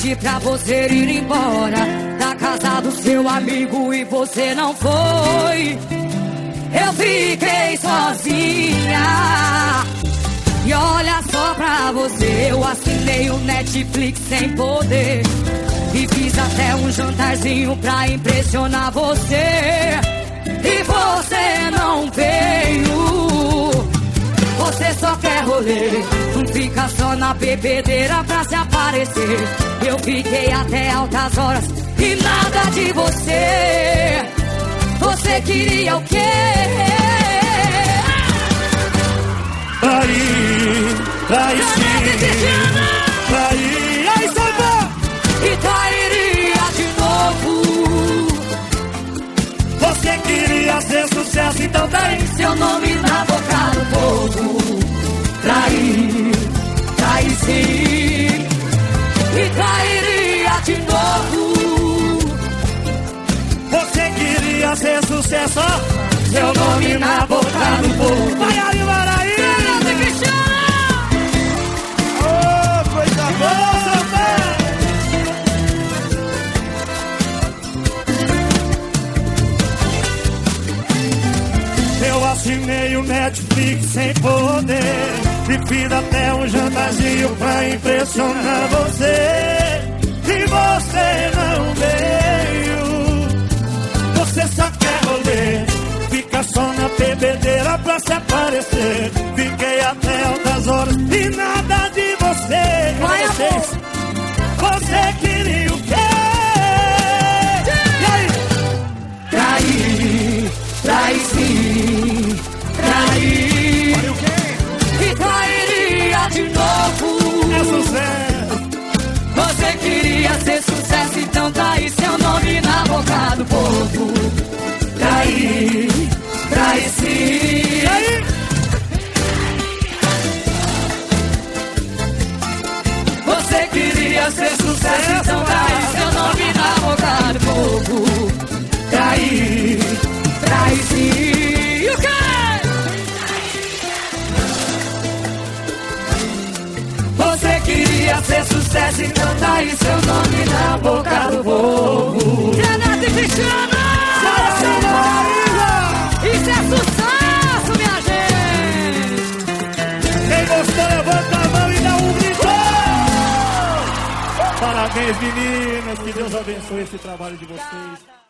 pedi pra você ir embora da casa do seu amigo e você não foi. Eu fiquei sozinha. E olha só pra você, eu assinei o Netflix sem poder e fiz até um jantarzinho pra impressionar você. E você não veio. Você só quer rolê, não fica só na bebedeira pra se aparecer. Eu fiquei até altas horas e nada de você. Você queria o quê? Trair sim, trair, aí samba! E trairia de novo. Você queria ser sucesso, então daí Seu nome na boca do povo. Trair sim. E trairia de novo. você queria ser sucesso, ó. Seu nome na boca do povo. Vai ali, Maraí! Fernando Cristiano! Ô, coisa boa, eu assinei o Netflix sem poder e fiz até um jantarzinho pra impressionar você. E você não veio. Você só quer rolê, fica só na bebedeira pra se aparecer. Fiquei até altas horas e nada de você. Vai, amor. Você queria o quê? E aí? Trair sim. Trair. Olha o quê? E trairia de novo. É sucesso. Você queria ser sucesso, então trair seu nome na boca do povo. Trair sim. E aí? Você queria ser sucesso, então trair seu nome na boca do povo. Trair sim. E o quê? Você queria ser sucesso, então trair seu nome na boca do povo. Renato e Cristiano! Isso é sucesso, minha gente! Quem gostou, levanta a mão e dá um grito! Parabéns, meninas! Que Deus abençoe esse trabalho de vocês.